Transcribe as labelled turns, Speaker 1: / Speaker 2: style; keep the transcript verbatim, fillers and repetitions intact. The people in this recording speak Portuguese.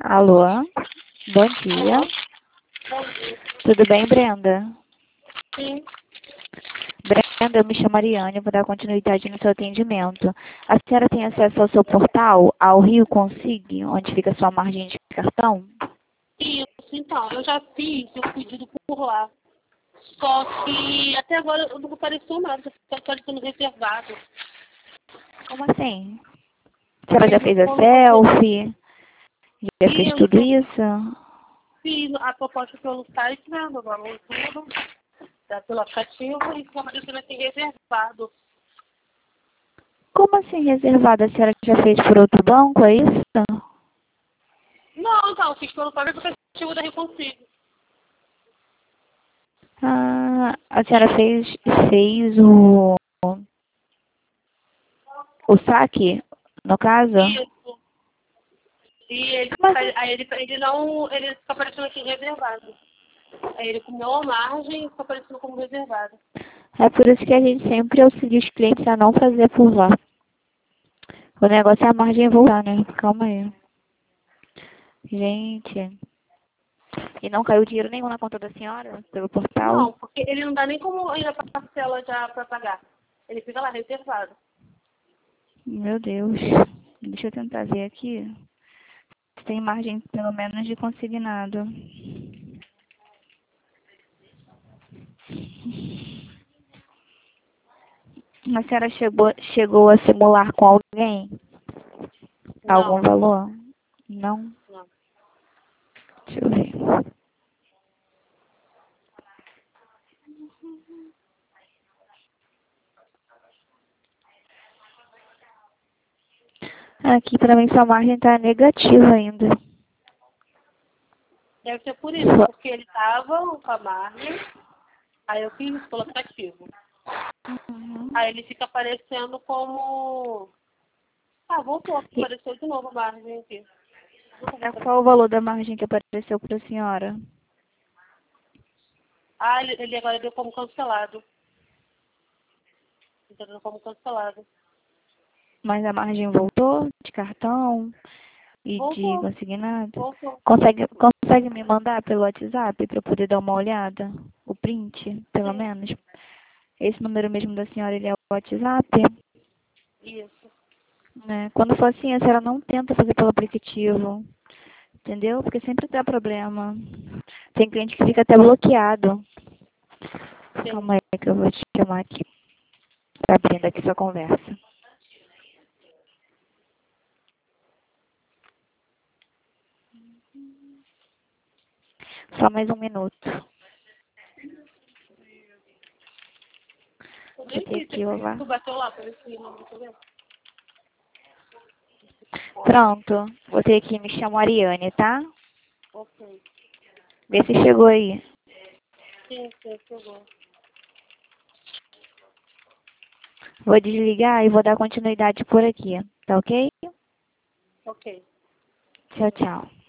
Speaker 1: Alô? Bom dia.
Speaker 2: Alô? Bom dia.
Speaker 1: Tudo bem, Brenda?
Speaker 2: Sim.
Speaker 1: Brenda, eu me chamo Ariane, vou dar continuidade no seu atendimento. A senhora tem acesso ao seu portal, ao Rio Consig, onde fica a sua margem de cartão?
Speaker 2: Isso, então, eu já fiz o pedido por lá. Só que até agora não apareceu nada, só está parecendo reservado.
Speaker 1: Como assim? A senhora já
Speaker 2: Ele
Speaker 1: fez a
Speaker 2: colocou
Speaker 1: selfie? Já fez
Speaker 2: isso,
Speaker 1: tudo isso?
Speaker 2: fiz a proposta pelo site, né, no valor tudo, tá, pelo aplicativo, e está aparecendo aqui reservado.
Speaker 1: Como assim reservada? A senhora já fez por outro banco, é isso?
Speaker 2: Não, então, fiz pelo próprio aplicativo da Reconsigo.
Speaker 1: Ah, a senhora fez, fez o, o saque, no caso?
Speaker 2: Isso. E ele,
Speaker 1: Mas,
Speaker 2: aí ele, ele não, ele fica aparecendo aqui reservado. Aí ele comeu a margem e fica aparecendo como reservado.
Speaker 1: é por isso que a gente sempre auxilia os clientes a não fazer por lá. O negócio é a margem voltar, né? Calma aí. Gente. E não caiu dinheiro nenhum na conta da senhora? Pelo portal?
Speaker 2: Não, porque ele não dá nem como ir na parcela já para pagar. Ele fica lá reservado.
Speaker 1: Meu Deus. Deixa eu tentar ver aqui. Se tem margem, pelo menos, de consignado. A senhora chegou, chegou a simular com alguém? Algum
Speaker 2: Não,
Speaker 1: valor? Não?
Speaker 2: não.
Speaker 1: Deixa eu ver. Aqui, pra mim, sua margem tá negativa ainda.
Speaker 2: Deve ser por isso,
Speaker 1: Só-
Speaker 2: porque ele tava com a margem, aí eu fiz isso pelo aplicativo.
Speaker 1: Uhum.
Speaker 2: Aí ele fica aparecendo como... Ah, voltou,
Speaker 1: E
Speaker 2: apareceu de novo a margem aqui. Nunca vi
Speaker 1: é
Speaker 2: essa-
Speaker 1: qual o valor da margem que apareceu para a senhora?
Speaker 2: Ah, ele, ele agora deu como cancelado. Ele tá dando como cancelado.
Speaker 1: Mas a margem voltou de cartão e de
Speaker 2: Voltou,
Speaker 1: consignado?
Speaker 2: voltou.
Speaker 1: Consegue, consegue me mandar pelo WhatsApp para eu poder dar uma olhada? O print, pelo
Speaker 2: Sim,
Speaker 1: menos? Esse número mesmo da senhora, ele é o WhatsApp?
Speaker 2: isso.
Speaker 1: Né? Quando for assim, a senhora não tenta fazer pelo aplicativo, entendeu? Porque sempre dá problema. Tem cliente que fica até bloqueado.
Speaker 2: Sim.
Speaker 1: Calma aí que eu vou te chamar aqui. Tá abrindo aqui sua conversa. Só mais um minuto.
Speaker 2: Eu
Speaker 1: Vou
Speaker 2: nem
Speaker 1: ter
Speaker 2: vi,
Speaker 1: aqui o lá.
Speaker 2: tu bateu lá para ver se não tá vendo?
Speaker 1: Pronto. Vou ter aqui, me chamo Ariane, tá?
Speaker 2: Ok.
Speaker 1: Vê se chegou aí.
Speaker 2: Sim, sim, chegou.
Speaker 1: Vou desligar e vou dar continuidade por aqui. Tá ok?
Speaker 2: Ok.
Speaker 1: Tchau, tchau.